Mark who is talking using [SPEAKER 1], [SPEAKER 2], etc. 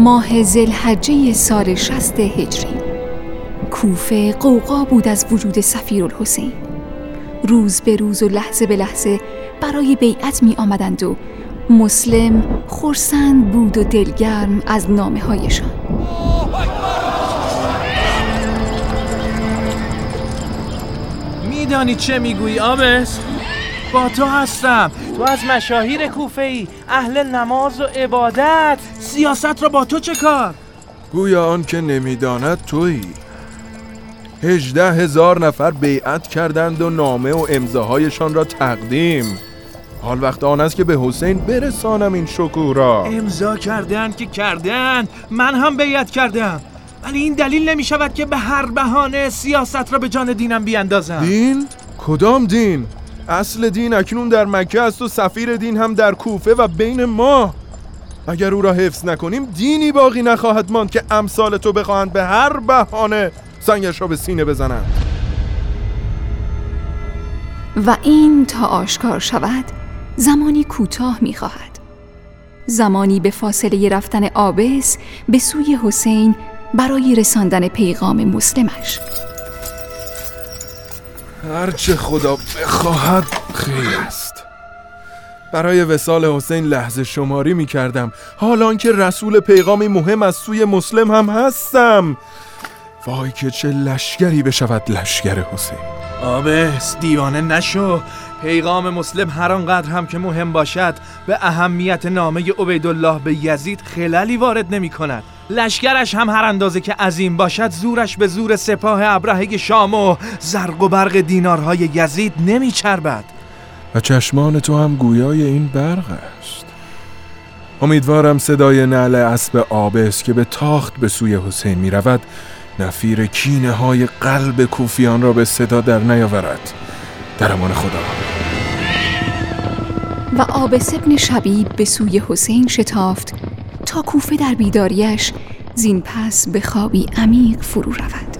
[SPEAKER 1] ماه ذوالحجه سال 60 هجری. کوفه غوغا بود از وجود صفیرالحسین. روز به روز و لحظه به لحظه برای بیعت می آمدند و مسلم خرسند بود و دلگرم از نامه هایشان.
[SPEAKER 2] میدانی چه میگویی آبس؟ با تو هستم. تو از مشاهیر کوفه‌ای، اهل نماز و عبادت. سیاست را با تو چه کار؟
[SPEAKER 3] گویا آن که نمیداند تویی. 18,000 نفر بیعت کردند و نامه و امضاهایشان را تقدیم. حال وقت آن است که به حسین برسانم این شکوه را.
[SPEAKER 2] امضا کردند که کردند، من هم بیعت کردم، ولی این دلیل نمی شود که به هر بهانه سیاست را به جان دینم بیاندازم.
[SPEAKER 3] دین؟ کدام دین؟ اصل دین اکنون در مکه است و سفیر دین هم در کوفه و بین ما. اگر او را حفظ نکنیم دینی باقی نخواهد ماند که امثال تو بخواهند به هر بهانه سنگش را به سینه بزنند.
[SPEAKER 1] و این تا آشکار شود زمانی کوتاه می‌خواهد. زمانی به فاصله رفتن عابس به سوی حسین برای رساندن پیغام مسلمش.
[SPEAKER 3] هرچه خدا بخواهد خیر است. برای وصال حسین لحظه شماری می کردم، حالان که رسول پیغامی مهم از سوی مسلم هم هستم. وای که چه لشگری بشود لشگر حسین.
[SPEAKER 2] آبس دیوانه نشو. پیغام مسلم هر آنقدر هم که مهم باشد به اهمیت نامه عبیدالله به یزید خللی وارد نمی کند. لشکرش هم هر اندازه که عظیم باشد زورش به زور سپاه ابرهه شام و زرق و برق دینارهای یزید نمی چربد.
[SPEAKER 3] و چشمان تو هم گویای این برق است. امیدوارم صدای نعل اسب عابس که به تاخت به سوی حسین می رود نفیر کینه های قلب کوفیان را به صدا در نیاورد. در امان خدا.
[SPEAKER 1] و عابس ابن شبیب به سوی حسین شتافت تا کوفه در بیداریش زین پس به خوابی عمیق فرو رود.